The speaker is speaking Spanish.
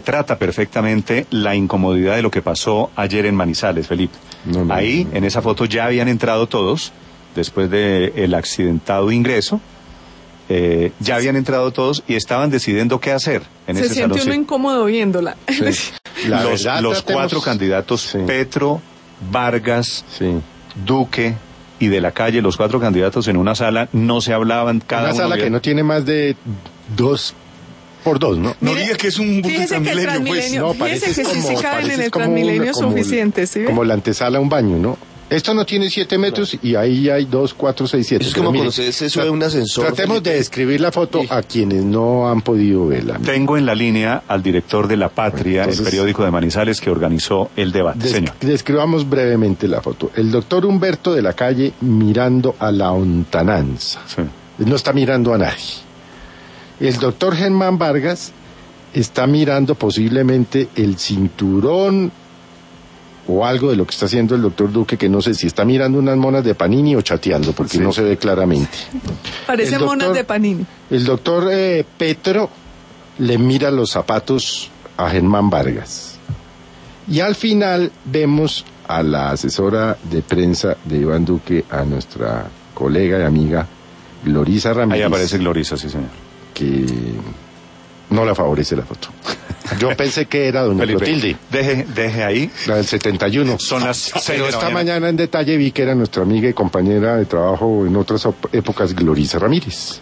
retrata perfectamente la incomodidad de lo que pasó ayer en Manizales, Felipe. Ahí, en esa foto, ya habían entrado todos, después del accidentado ingreso. Ya habían entrado todos y estaban decidiendo qué hacer en ese salón. Se siente uno incómodo viéndola. Sí. Los cuatro candidatos, Petro, Vargas, Duque y de la Calle, los cuatro candidatos en una sala, no se hablaban, cada una uno... sala que no tiene más de 2 por 2, ¿no? No diga que es un bus de Transmilenio, pues. No, parece que si caben en el Transmilenio suficiente, ¿sí? Como la antesala a un baño, ¿no? Esto no tiene 7 metros y ahí hay 2, 4, 6, 7. Es como cuando se sube un ascensor. Tratemos de describir la foto a quienes no han podido verla. Tengo en la línea al director de La Patria, el periódico de Manizales que organizó el debate. Señor. Describamos brevemente la foto. El doctor Humberto de la Calle mirando a la lontananza. Sí. No está mirando a nadie. El doctor Germán Vargas está mirando posiblemente el cinturón o algo de lo que está haciendo el doctor Duque, que no sé si está mirando unas monas de Panini o chateando, porque no se ve claramente. Parece monas de Panini. El doctor Petro le mira los zapatos a Germán Vargas. Y al final vemos a la asesora de prensa de Iván Duque, a nuestra colega y amiga Glorisa Ramírez. Ahí aparece Glorisa, sí señor. Que no la favorece la foto. Yo pensé que era doña Felipe, Clotilde. Deje ahí. La del 71. Son las 6 Pero esta mañana en detalle vi que era nuestra amiga y compañera de trabajo en otras épocas, Glorisa Ramírez.